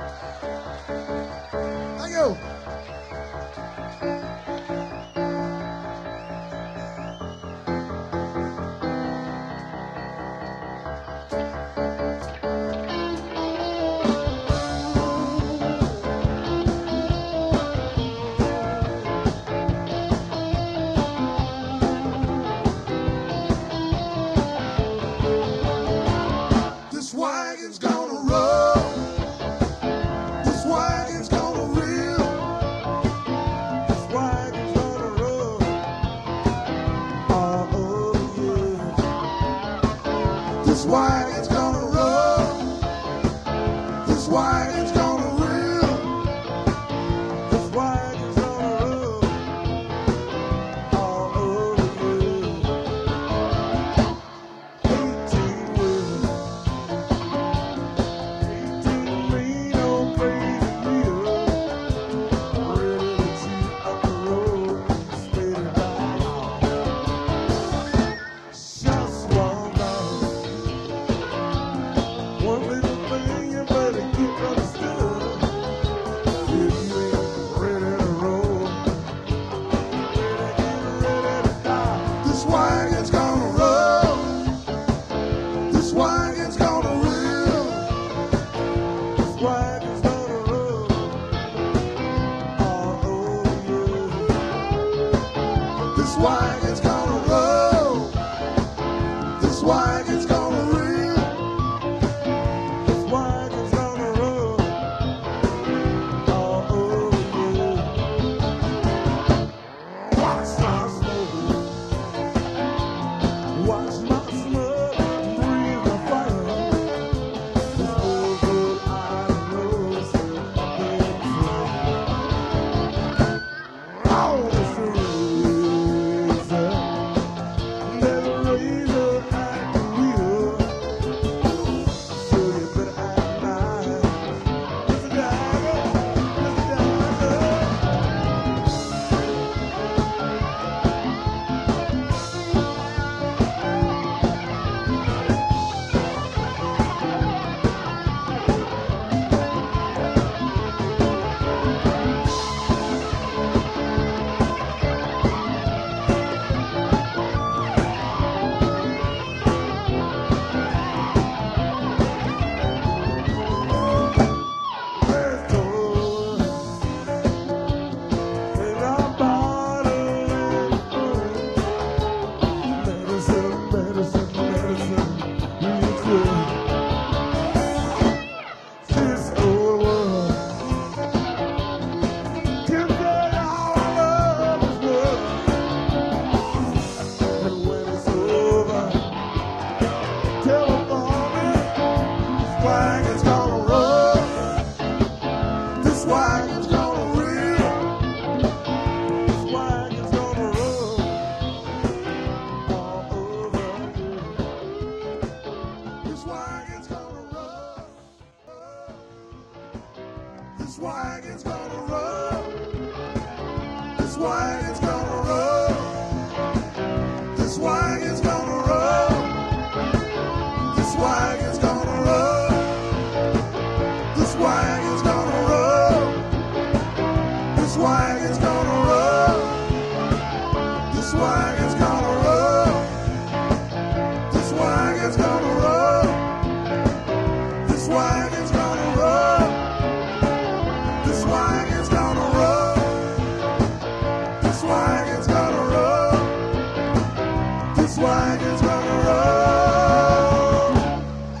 Thank you. This wagon's gonna roll. This wagon's gonna reel. This wagon's gonna roll all over you. This wagon's gonna roll. This wagon's gonna reel. This wagon's gonna roll all over you. 18 wheels. 18 lean on crazy wheels. Ready to cheat up the road. Straight and down. Just one down. One little thing you better get understood. If you ain't ready to roll, ready to die. This wagon's gonna roll. This wagon's gonna reel. This wagon's gonna roll all over you. This wagon's gonna roll. This wagon's gonna reel. This wagon's gonna roll all over you. Watch my smoke. Watch my smoke. Breathe the fire. This old good iron rose up in the all the razor. Never razor at the wheel. So you better act nice. Mr. Dagger, Mr. Dagger. Let's go. And I'm bottling medicine, medicine, medicine. Real quick. This old world can get all of this world. And when it's over, tell them all this wagon's gonna roll. This wagon's gonna reel. This wagon's gonna roll all over you. This wagon's gonna roll. This wagon's gonna roll. This wagon's gonna roll. This wagon's gonna roll. This wagon's gonna roll. This wagon's gonna roll. This wagon's gonna roll. This wagon's gonna roll. This wagon's gonna roll. This wagon's gonna roll. This wagon's gonna roll. This wagon's gonna roll. This wagon's gonna roll.